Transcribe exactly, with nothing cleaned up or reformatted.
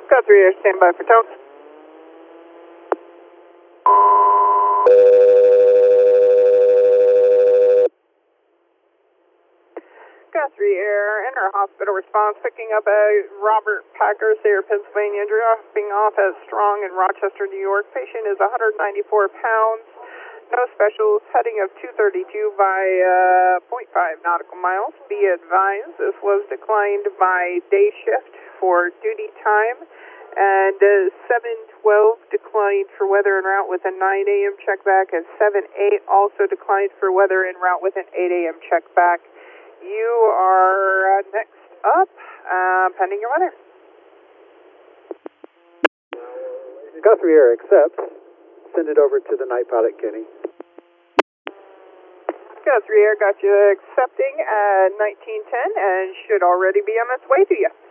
Got three Air, stand by for tone. Got three Air, enter hospital response, picking up a Robert Packer, Sayre, Pennsylvania, dropping off as Strong in Rochester, New York. Patient is one hundred ninety-four pounds. No specials, heading of two thirty-two by uh, zero point five nautical miles. Be advised, this was declined by day shift for duty time, and uh, seven twelve declined for weather en route with a nine A M check back, and seven eight also declined for weather en route with an eight A M check back. You are uh, next up, uh, pending your weather. Guthrie Air accepts. Send it over to the night pilot, Kenny. Guthrie Air got you accepting at nineteen ten and should already be on its way to you.